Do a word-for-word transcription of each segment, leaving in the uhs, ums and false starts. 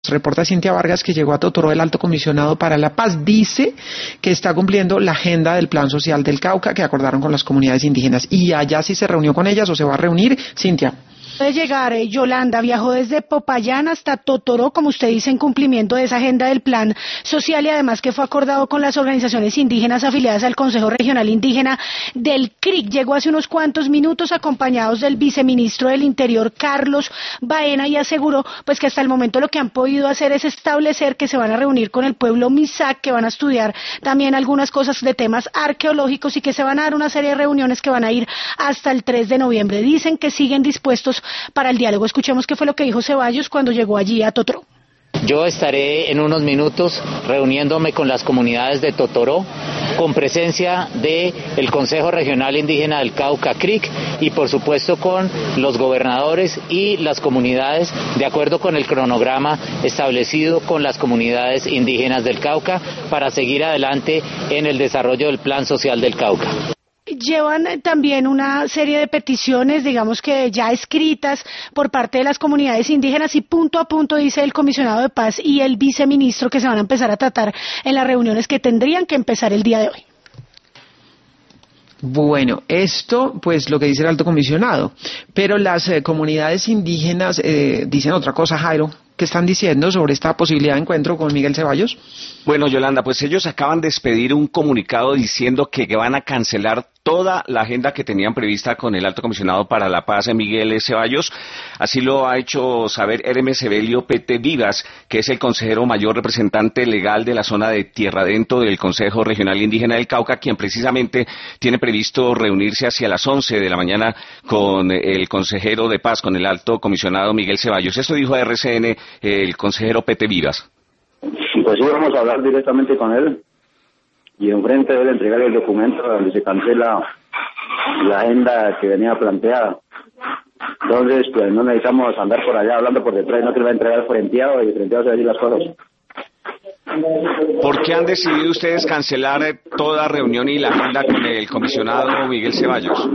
reporta Cintia Vargas, que llegó a Totoró el Alto Comisionado para la Paz. Dice que está cumpliendo la agenda del Plan Social del Cauca que acordaron con las comunidades indígenas. Y allá sí se reunió con ellas o se va a reunir, Cintia. De llegar, eh, Yolanda viajó desde Popayán hasta Totoró, como usted dice, en cumplimiento de esa agenda del plan social, y además que fue acordado con las organizaciones indígenas afiliadas al Consejo Regional Indígena del C R I C. Llegó hace unos cuantos minutos acompañados del viceministro del Interior, Carlos Baena, y aseguró pues que hasta el momento lo que han podido hacer es establecer que se van a reunir con el pueblo Misak, que van a estudiar también algunas cosas de temas arqueológicos y que se van a dar una serie de reuniones que van a ir hasta el tres de noviembre. Dicen que siguen dispuestos para el diálogo. Escuchemos qué fue lo que dijo Ceballos cuando llegó allí a Totoró. Yo estaré en unos minutos reuniéndome con las comunidades de Totoró, con presencia del Consejo Regional Indígena del Cauca, C R I C, y por supuesto con los gobernadores y las comunidades, de acuerdo con el cronograma establecido con las comunidades indígenas del Cauca, para seguir adelante en el desarrollo del Plan Social del Cauca. Llevan también una serie de peticiones, digamos que ya escritas por parte de las comunidades indígenas, y punto a punto dice el comisionado de paz y el viceministro que se van a empezar a tratar en las reuniones que tendrían que empezar el día de hoy. Bueno, esto pues lo que dice el alto comisionado, pero las eh, comunidades indígenas eh, dicen otra cosa, Jairo. ¿Qué están diciendo sobre esta posibilidad de encuentro con Miguel Ceballos? Bueno, Yolanda, pues ellos acaban de expedir un comunicado diciendo que van a cancelar toda la agenda que tenían prevista con el Alto Comisionado para la Paz, Miguel Ceballos. Así lo ha hecho saber Hermes Evelio Pete Vivas, que es el consejero mayor representante legal de la zona de Tierra Adentro del Consejo Regional Indígena del Cauca, quien precisamente tiene previsto reunirse hacia las once de la mañana con el consejero de Paz, con el Alto Comisionado Miguel Ceballos. Esto dijo a R C N el consejero Pete Vivas. Pues sí, vamos a hablar directamente con él y enfrente de él entregar el documento donde se cancela la agenda que venía planteada. Entonces, pues no necesitamos andar por allá hablando por detrás, no que le va a entregar frenteado y frenteado se va a decir las cosas. ¿Por qué han decidido ustedes cancelar toda reunión y la agenda con el comisionado Miguel Ceballos?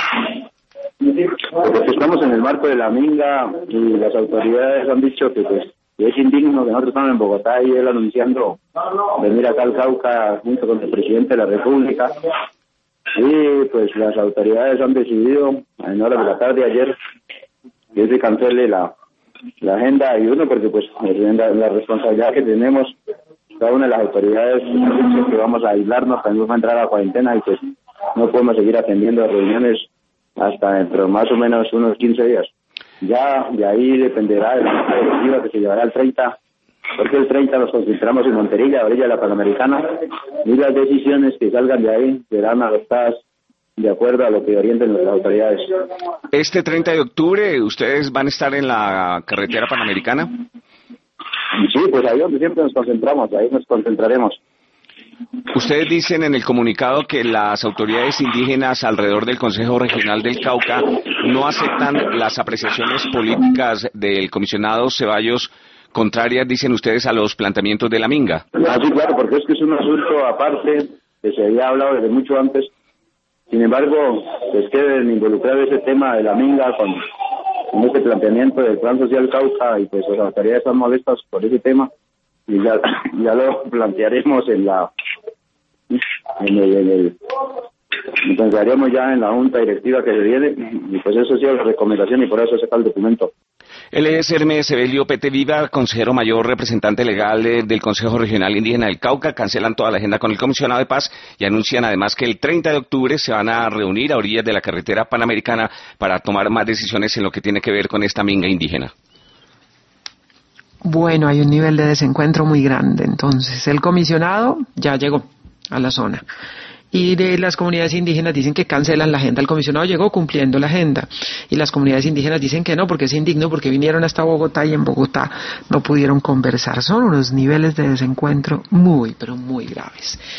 Porque estamos en el marco de la minga y las autoridades han dicho que pues es indigno que nosotros estamos en Bogotá y él anunciando venir acá al Cauca junto con el presidente de la República, y pues las autoridades han decidido en horas de la tarde ayer que se cancele la, la agenda, y uno porque pues la, la responsabilidad que tenemos cada una de las autoridades es que vamos a aislarnos, también vamos a entrar a la cuarentena y pues no podemos seguir atendiendo reuniones hasta dentro de más o menos unos quince días. Ya de ahí dependerá de la junta directiva que se llevará el treinta, porque el treinta nos concentramos en Monterilla, a orilla de la Panamericana, y las decisiones que salgan de ahí serán adoptadas de acuerdo a lo que orienten las autoridades. Este treinta de octubre, ¿ustedes van a estar en la carretera Panamericana? Sí, pues ahí donde siempre nos concentramos, ahí nos concentraremos. Ustedes dicen en el comunicado que las autoridades indígenas alrededor del Consejo Regional del Cauca no aceptan las apreciaciones políticas del comisionado Ceballos, contrarias, dicen ustedes, a los planteamientos de la minga. Ah, sí, claro, porque es que es un asunto aparte que se había hablado desde mucho antes. Sin embargo, pues quieren involucrar ese tema de la minga con, con este planteamiento del Plan Social Cauca, y pues las autoridades están molestas por ese tema. Y ya, ya lo plantearemos en la en el, en el plantearemos ya en la junta directiva que se viene, y pues eso ha sido la recomendación y por eso se saca el documento. Él es Hermes Evelio Pete Viva, consejero mayor representante legal de, del Consejo Regional Indígena del Cauca. Cancelan toda la agenda con el comisionado de paz y anuncian además que el treinta de octubre se van a reunir a orillas de la carretera Panamericana para tomar más decisiones en lo que tiene que ver con esta minga indígena. Bueno, hay un nivel de desencuentro muy grande. Entonces, el comisionado ya llegó a la zona. Y de las comunidades indígenas dicen que cancelan la agenda. El comisionado llegó cumpliendo la agenda. Y las comunidades indígenas dicen que no, porque es indigno, porque vinieron hasta Bogotá y en Bogotá no pudieron conversar. Son unos niveles de desencuentro muy, pero muy graves.